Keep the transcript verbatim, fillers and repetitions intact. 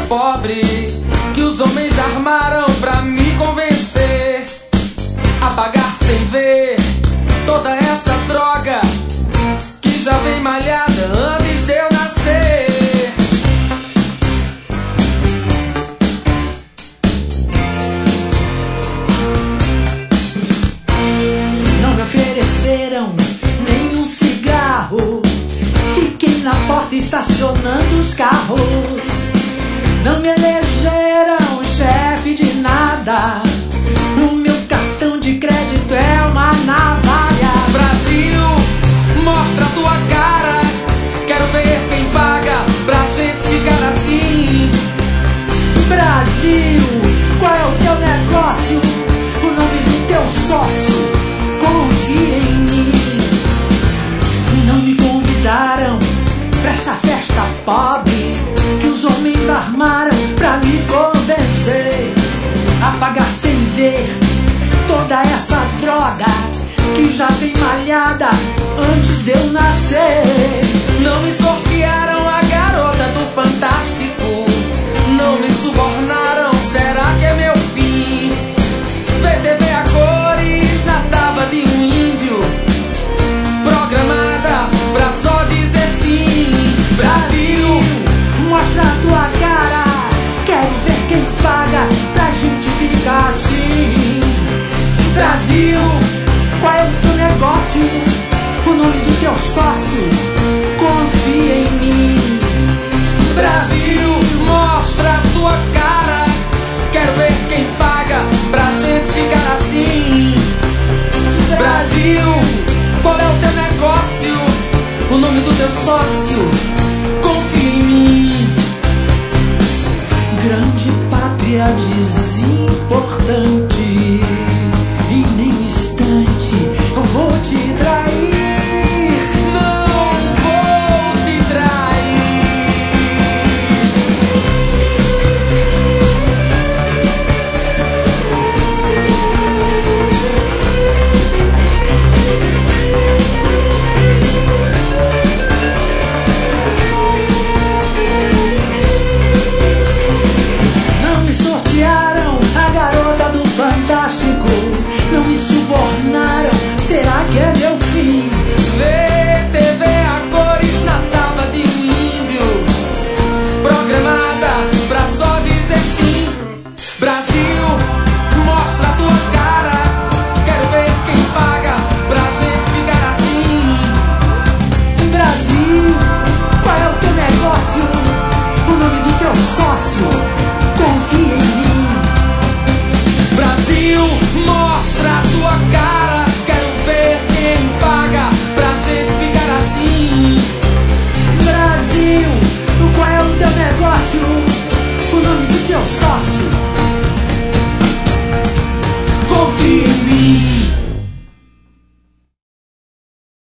pobre que os homens armaram pra me convencer a pagar sem ver toda essa droga que já vem malhada antes de eu nascer. Não me ofereceram nenhum cigarro, fiquei na porta estacionando os carros. Não me elegeram chefe de nada, o meu cartão de crédito é uma navalha. Brasil, mostra a tua cara, quero ver quem paga pra gente ficar assim. Brasil, qual é o teu negócio? O nome do teu sócio, confia em mim. Não me convidaram pra esta festa pobre que os homens armaram pra me convencer a pagar sem ver toda essa droga que já vem malhada antes de eu nascer. Não me sortearam a garota do Fantástico, não me subornaram, será que é meu fim? V T V a cores na tábua de um índio, programada pra só dizer sim. Brasil, mostra a tua cara, quero ver quem paga pra gente ficar assim. Brasil, qual é o teu negócio? O nome do teu sócio, confia em mim. Brasil, mostra a tua cara, quero ver quem paga pra gente ficar assim. Brasil, qual é o teu negócio? O nome do teu sócio, confia em mim. Grande pátria desimportante,